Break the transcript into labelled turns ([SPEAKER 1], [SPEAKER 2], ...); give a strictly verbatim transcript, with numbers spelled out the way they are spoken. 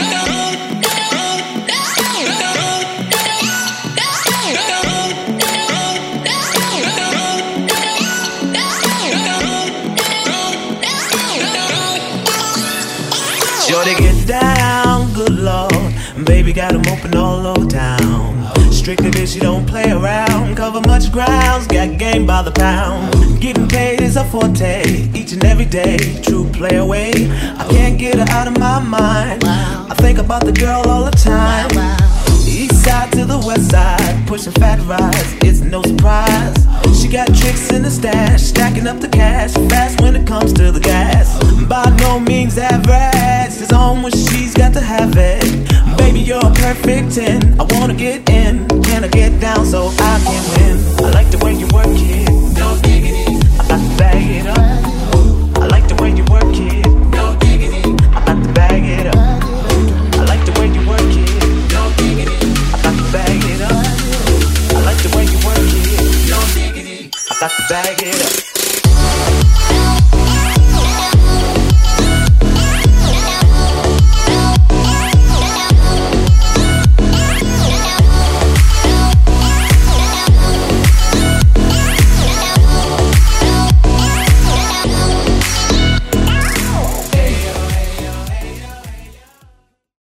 [SPEAKER 1] Shorty get down, good lord. Baby got 'em open all over town. Strictly bitch, she don't play around. Cover much grounds, got game by the pound. Getting paid is a forte, each and every day. True play away, I can't get her out of my mind. I think about the girl all the time. East side to the west side, pushing fat rides, it's no surprise. She got tricks in the stash, stacking up the cash, fast when it comes to the gas. By no means average, it's on when she's got to have it. Baby, you're a perfect ten, I wanna get in. Can I get down so I can win? I like the way you work it, no diggity, I got to bag it up. I like the way you work it, no diggity, I got to bag it up. I like the way you work it, no diggity, I got to bag it up. I like the way you work it, no diggity, I got to bag it up.